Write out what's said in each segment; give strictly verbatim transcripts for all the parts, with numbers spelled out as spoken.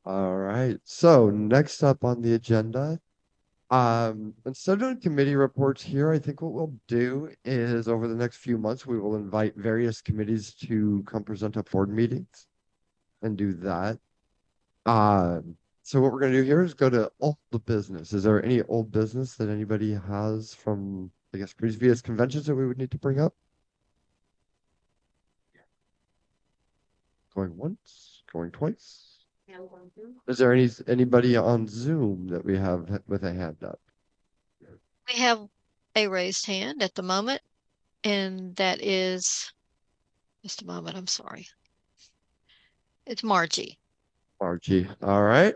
All right. So next up on the agenda, um, instead of doing committee reports here, I think what we'll do is over the next few months, we will invite various committees to come present at board meetings and do that. Um, so what we're going to do here is go to old business. Is there any old business that anybody has from, I guess, previous conventions that we would need to bring up? Going once, going twice. Is there any anybody on Zoom that we have with a hand up? We have a raised hand at the moment, and that is just a moment. I'm sorry. It's Margie. Margie. All right.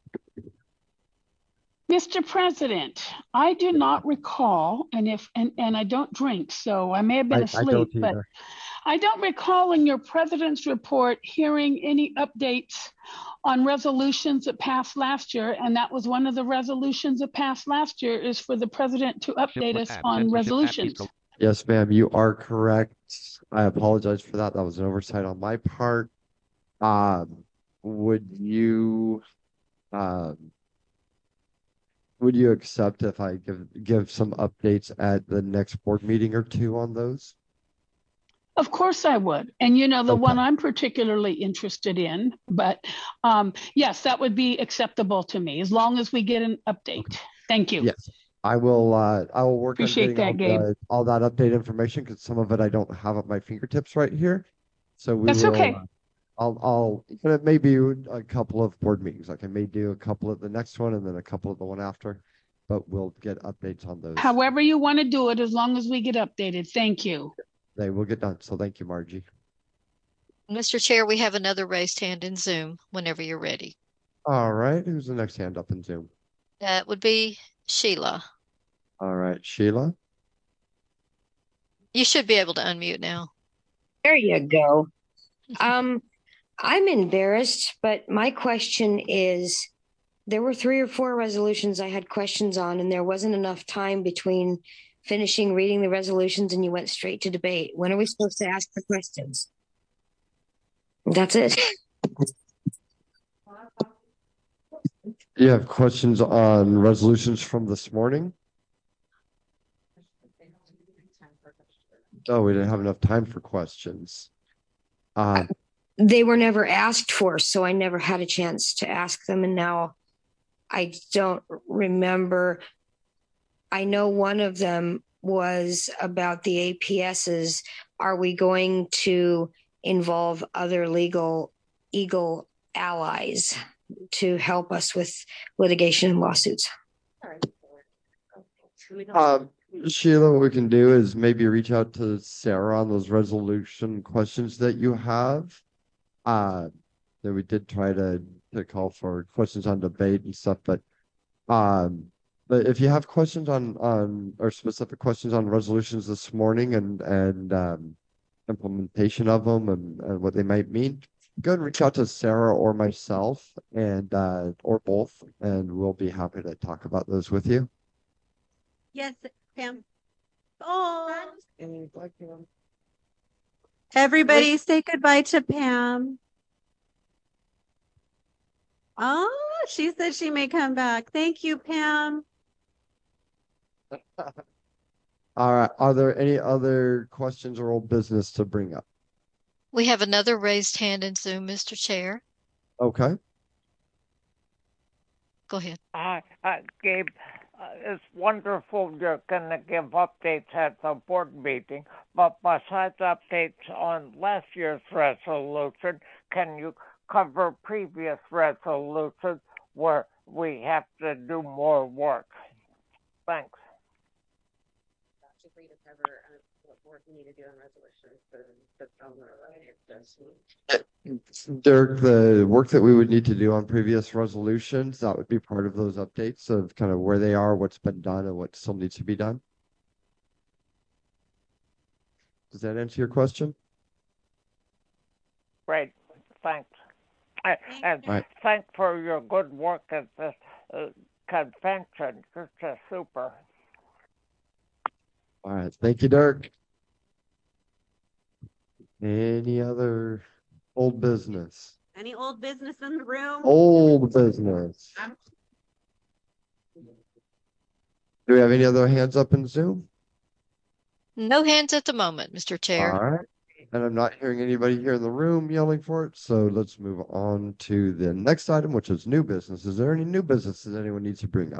Mister President, I do not recall, and if and, and I don't drink, so I may have been I, I don't asleep, but either. I don't recall in your president's report hearing any updates on resolutions that passed last year, and that was one of the resolutions that passed last year is for the president to update us on resolutions. Yes, ma'am, you are correct. I apologize for that. That was an oversight on my part. Um, would you um would you accept if I give give some updates at the next board meeting or two on those? Of course I would. And you know, the Okay. one I'm particularly interested in, but um, yes, that would be acceptable to me as long as we get an Okay. update. Thank you. Yes. I will uh I will work on Appreciate getting all that, Gabe. the all that updated information because some of it I don't have at my fingertips right here. So we That's will okay. uh, I'll I'll but it may be a couple of board meetings. Like I may do a couple of the next one and then a couple of the one after, but we'll get updates on those. However you want to do it, as long as we get updated. Thank you. They will get done. So thank you, Margie. Mister Chair, we have another raised hand in Zoom whenever you're ready. All right. Who's the next hand up in Zoom? That would be Sheila. All right, Sheila. You should be able to unmute now. There you go. Um, I'm embarrassed, but my question is there were three or four resolutions I had questions on, and there wasn't enough time between finishing reading the resolutions and you went straight to debate. When are we supposed to ask the questions? That's it. You have questions on resolutions from this morning? Oh, we didn't have enough time for questions. Um, They were never asked for, so I never had a chance to ask them. And now I don't remember. I know one of them was about the A P Ss. Are we going to involve other legal Eagle allies to help us with litigation and lawsuits? um, Sheila, what we can do is maybe reach out to Sarah on those resolution questions that you have. Uh, that we did try to to call for questions on debate and stuff, but um, but if you have questions on on or specific questions on resolutions this morning and and um, implementation of them and, and what they might mean, go and reach out to Sarah or myself and uh, or both, and we'll be happy to talk about those with you. Yes, Pam. Oh, everybody say goodbye to Pam. Oh, she said she may come back. Thank you, Pam. All right. Are there any other questions or old business to bring up? We have another raised hand in Zoom, Mister Chair. Okay. Go ahead. Uh, uh, Gabe, uh, it's wonderful you're going to give updates at the board meeting, but besides updates on last year's resolution, can you cover previous resolutions where we have to do more work? Thanks. Free to cover uh, what work we need to do on resolutions for the Derek, the work that we would need to do on previous resolutions, that would be part of those updates of kind of where they are, what's been done, and what still needs to be done. Does that answer your question? Great. Thanks. Uh, and Right. thanks for your good work at this uh, convention. You're just super. All right. Thank you, Derek. Any other old business? Any old business in the room? Old business. Do we have any other hands up in Zoom? No hands at the moment, Mister All Chair. right. And I'm not hearing anybody here in the room yelling for it. So let's move on to the next item, which is new business. Is there any new businesses anyone needs to bring up?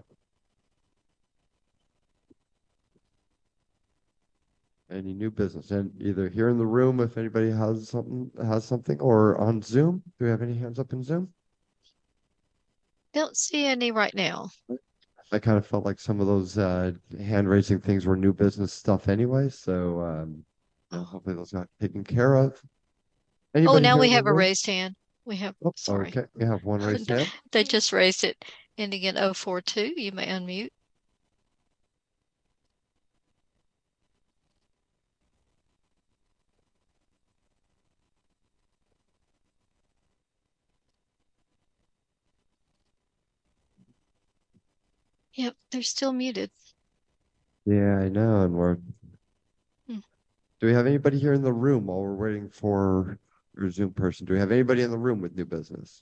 Any new business? And either here in the room, if anybody has something, has something, or on Zoom. Do we have any hands up in Zoom? Don't see any right now. I kind of felt like some of those uh, hand raising things were new business stuff anyway. So um, uh, hopefully those got taken care of. Oh, Anybody now here we in the have a room? raised hand. We have, Oh, sorry. okay. We have one raised hand. They just raised it. Ending in oh four two. You may unmute. Yep, they're still muted. Yeah, I know. And we're. Hmm. Do we have anybody here in the room while we're waiting for your Zoom person? Do we have anybody in the room with new business?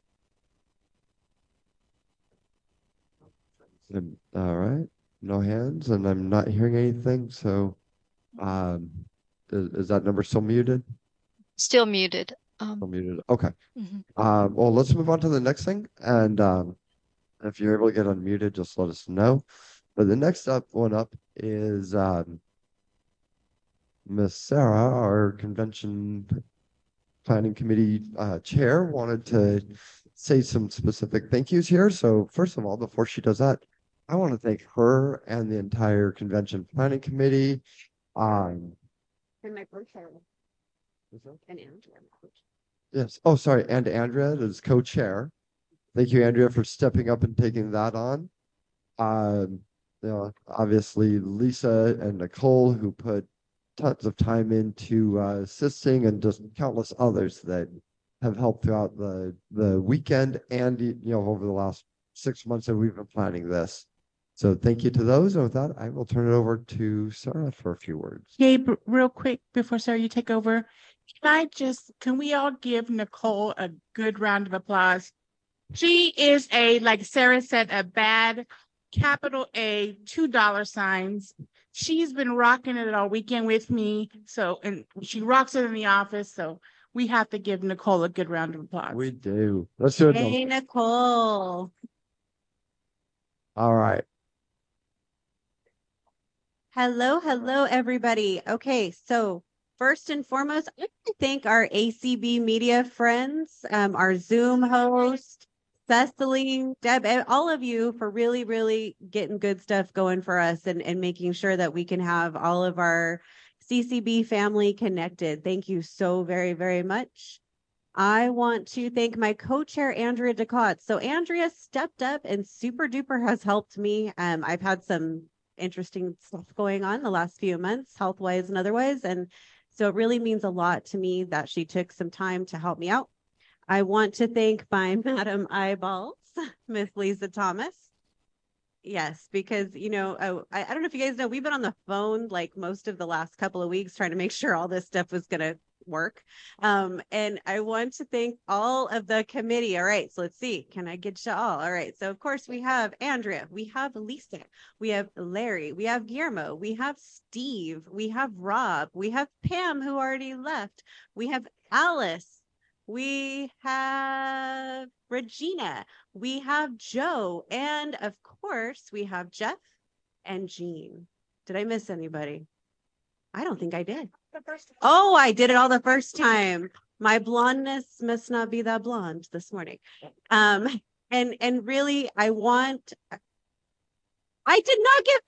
Um, all right. No hands, and I'm not hearing anything. So, um, is, is that number still muted? Still muted. Um, Still muted. Okay. mhm. Uh, well, let's move on to the next thing. And um, if you're able to get unmuted, just let us know. But the next up one up is um, Miss Sarah, our convention planning committee uh, chair, wanted to say some specific thank yous here. So first of all, before she does that, I want to thank her and the entire convention planning committee. Um, And my co-chair. And Andrea, my co-chair. yes. Oh, sorry. And Andrea is co-chair. Thank you, Andrea, for stepping up and taking that on. Um, you know, obviously Lisa and Nicole, who put tons of time into uh, assisting, and just countless others that have helped throughout the the weekend and you know over the last six months that we've been planning this. So thank you to those. And with that, I will turn it over to Sarah for a few words. Gabe, real quick before Sarah, you take over. Can I just, can we all give Nicole a good round of applause? She is a, like Sarah said, a bad capital A, two dollar signs. She's been rocking it all weekend with me. So, and she rocks it in the office. So we have to give Nicole a good round of applause. We do. Let's do it. Hey, Nicole. All right. Hello, hello, everybody. Okay, so first and foremost, I want to thank our A C B media friends, um, our Zoom host, Cecily, Deb, and all of you for really, really getting good stuff going for us and, and making sure that we can have all of our C C B family connected. Thank you so very, very much. I want to thank my co-chair, Andrea Ducott. So Andrea stepped up and super duper has helped me. Um, I've had some interesting stuff going on the last few months, health-wise and otherwise. And so it really means a lot to me that she took some time to help me out. I want to thank my Madam Eyeballs, Miss Lisa Thomas. Yes, because, you know, uh, I, I don't know if you guys know, we've been on the phone like most of the last couple of weeks trying to make sure all this stuff was going to work. Um, and I want to thank all of the committee. All right, so let's see. Can I get you all? All right, so of course we have Andrea, we have Lisa, we have Larry, we have Guillermo, we have Steve, we have Rob, we have Pam who already left, we have Alice, we have Regina, we have Joe, and of course we have Jeff and Jean. Did I miss anybody? I don't think I did. The first Oh, I did it all the first time. My blondness must not be that blonde this morning. Um, and and really, I want. I did not get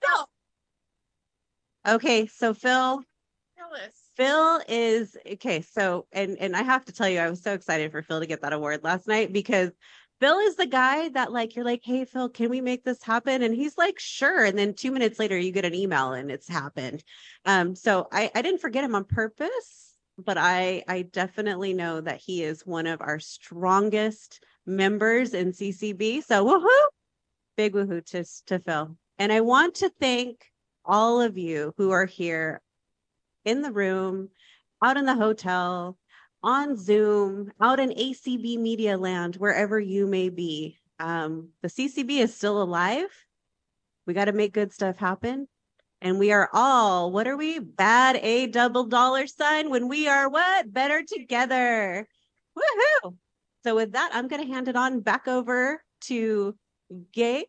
Phil. Okay, so Phil. Phyllis. Phil is okay. So, and and I have to tell you, I was so excited for Phil to get that award last night because Phil is the guy that like you're like, hey Phil, can we make this happen? And he's like, sure. And then two minutes later, you get an email and it's happened. Um, so I I didn't forget him on purpose, but I I definitely know that he is one of our strongest members in C C B. So woohoo, big woohoo to to Phil. And I want to thank all of you who are here in the room, out in the hotel, on Zoom, out in A C B Media Land, wherever you may be. Um, the C C B is still alive. We got to make good stuff happen. And we are all, what are we? Bad A double dollar sign when we are what? Better together. Woohoo! So with that, I'm going to hand it on back over to Gabe.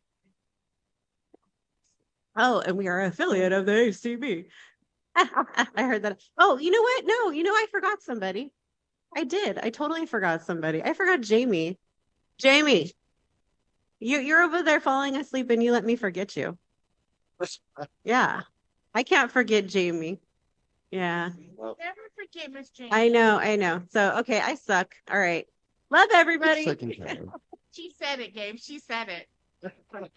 Oh, and we are an affiliate of the A C B. I heard that. Oh, you know what? No, you know, I forgot somebody. I did. I totally forgot somebody. I forgot Jamie. Jamie, you, you're over there falling asleep and you let me forget you. Yeah. I can't forget Jamie. Yeah. Well, Never forget Miss Jane. I know. I know. So, okay. I suck. All right. Love everybody. second time. She said it, Gabe. She said it.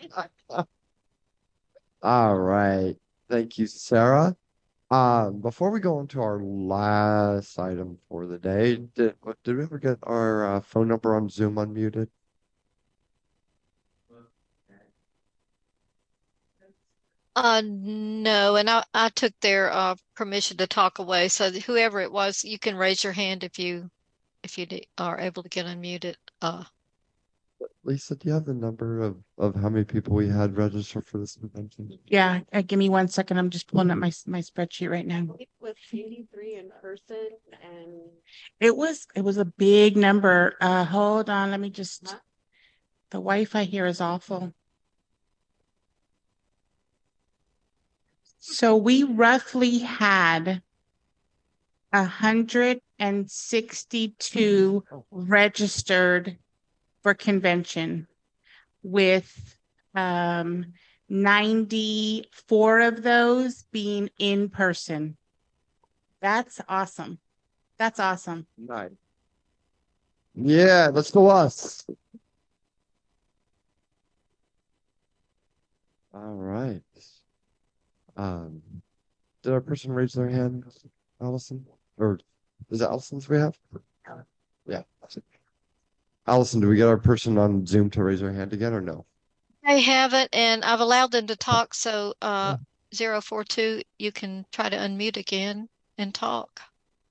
All right. Thank you, Sarah. Um, before we go into our last item for the day, did what- did we ever get our uh, phone number on Zoom unmuted? Uh, no, and I, I took their uh permission to talk away. So that whoever it was, you can raise your hand if you if you d- are able to get unmuted. Uh, Lisa, do you have the number of, of how many people we had registered for this convention? Yeah, uh, give me one second. I'm just pulling up my my spreadsheet right now. It was eighty-three in person and It was it was a big number. Uh, hold on. Let me just. Huh? The Wi-Fi here is awful. So we roughly had a hundred and sixty-two registered for convention, with um ninety-four of those being in person. That's awesome. That's awesome. Nice. Yeah, let's go us. All right. Um, did our person raise their hand, Allison? Or is it Allison's we have? Yeah. Allison, do we get our person on Zoom to raise their hand again or no? they haven't, and I've allowed them to talk. So uh, zero four two, you can try to unmute again and talk.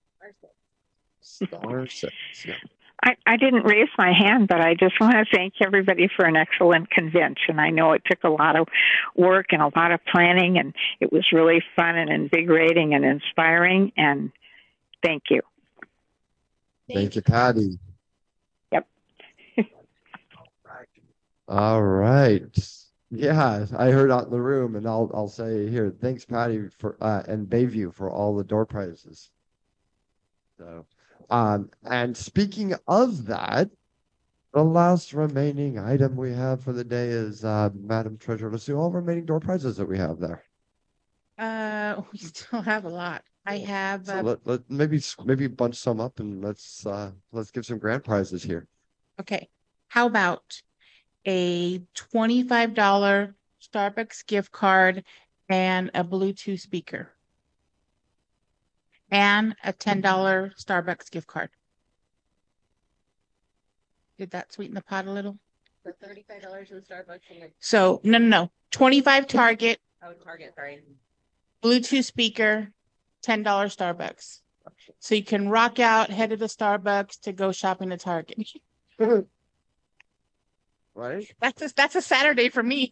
Star six, yeah. I, I didn't raise my hand, but I just want to thank everybody for an excellent convention. I know it took a lot of work and a lot of planning, and it was really fun and invigorating and inspiring, and thank you. Thank you, Patty. Yep. All right. Yeah, I heard out in the room, and I'll I'll say here, thanks, Patty, for uh, and Bayview for all the door prizes. So, um, and speaking of that, the last remaining item we have for the day is, uh, Madam Treasurer, let's do all remaining door prizes that we have there. Uh, we still have a lot. I have So uh, let, let maybe maybe bunch some up and let's uh let's give some grand prizes here. okay. How about a twenty-five dollar Starbucks gift card and a Bluetooth speaker, and a ten dollar Starbucks gift card? Did that sweeten the pot a little? For thirty-five dollars in Starbucks and like, So no, no, no. twenty-five Target, oh, Target, sorry. Bluetooth speaker, ten dollar Starbucks. So you can rock out, head to the Starbucks to go shopping at Target. Right? That's a, that's a Saturday for me.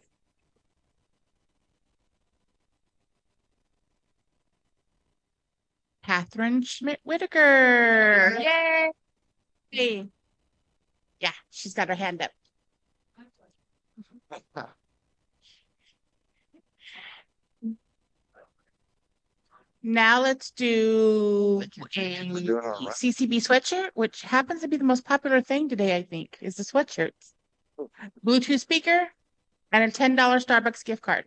Catherine Schmidt Whitaker. Yay! Hey. Yeah, she's got her hand up. Now let's do Thank you for doing all a right. C C B sweatshirt, which happens to be the most popular thing today, I think, is the sweatshirts. Bluetooth speaker and a ten dollar Starbucks gift card.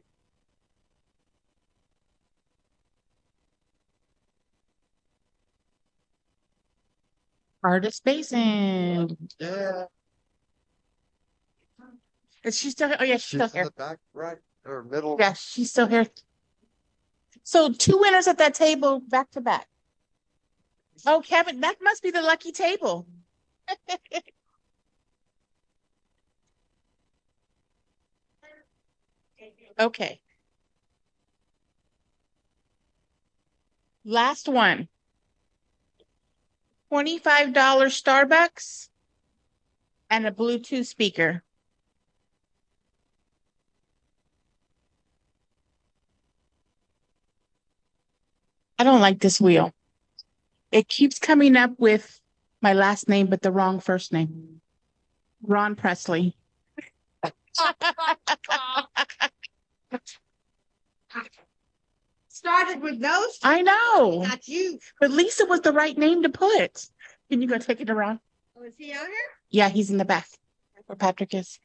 Artist Basin. Yeah. Is she still here? Oh, yeah, she's She's still in here. the back, right? Or middle. Yeah, she's still here. So two winners at that table back to back. Oh, Kevin, that must be the lucky table. Okay. Last one. twenty-five dollars Starbucks, and a Bluetooth speaker. I don't like this wheel. It keeps coming up with my last name, but the wrong first name. Ron Presley. Started with those. I know. Not you. But Lisa was the right name to put. Can you go take it around? Oh, is he out here? Yeah, he's in the back where Patrick is.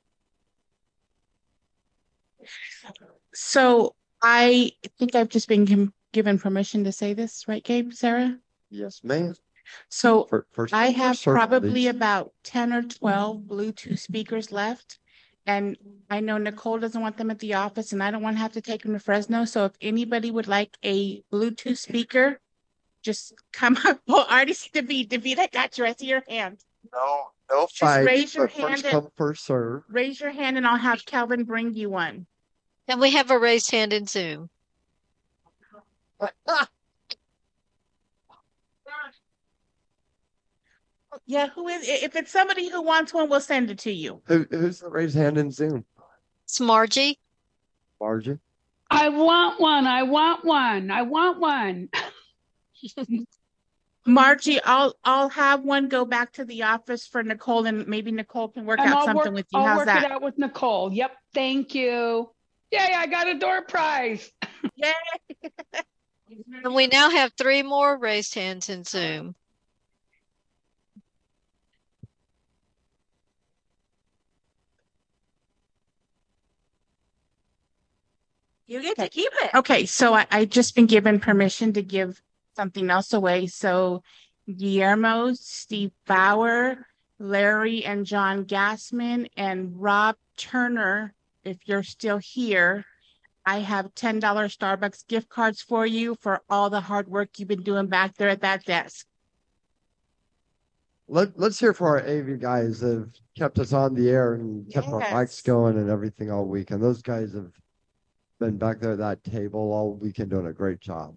So I think I've just been gim- given permission to say this, right, Gabe, Sarah? Yes, ma'am. So For, first, I first have serve, probably please. about ten or twelve Bluetooth speakers left. And I know Nicole doesn't want them at the office, and I don't want to have to take them to Fresno. So if anybody would like a Bluetooth speaker, just come up. Oh, I already see David. David, I got you. I see your hand. No, no Just fight, raise your but hand first and- come, first serve. Raise your hand, and I'll have Calvin bring you one. And we have a raised hand in Zoom. Yeah, who is? If it's somebody who wants one, we'll send it to you. Who, who's the raised hand in Zoom? It's Margie. Margie? I want one. I want one. I want one. Margie, I'll I'll have one go back to the office for Nicole, and maybe Nicole can work And out I'll something work, with you. I'll How's work that? it out with Nicole. Yep. Thank you. Yay, I got a door prize. Yay! And we now have three more raised hands in Zoom. You get to keep it. Okay, so I, I just been given permission to give something else away. So Guillermo, Steve Bauer, Larry and John Gassman, and Rob Turner, if you're still here, I have ten dollars Starbucks gift cards for you for all the hard work you've been doing back there at that desk. Let, let's hear for our A V guys that have kept us on the air and kept our Yes. mics going and everything all weekend. Those guys have been back there at that table all weekend doing a great job.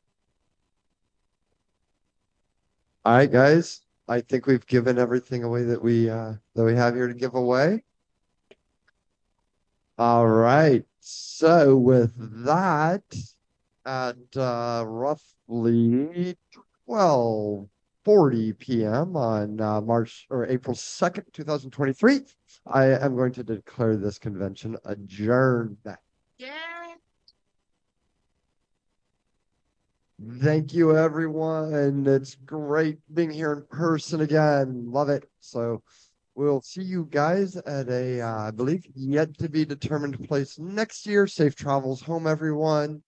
All right, guys. I think we've given everything away that we uh, that we have here to give away. All right. So with that, at uh, roughly twelve forty p m on uh, March or April second, two thousand twenty-three, I am going to declare this convention adjourned. Yeah. Thank you, everyone. It's great being here in person again. Love it. So we'll see you guys at a, uh, I believe, yet to be determined place next year. Safe travels home, everyone.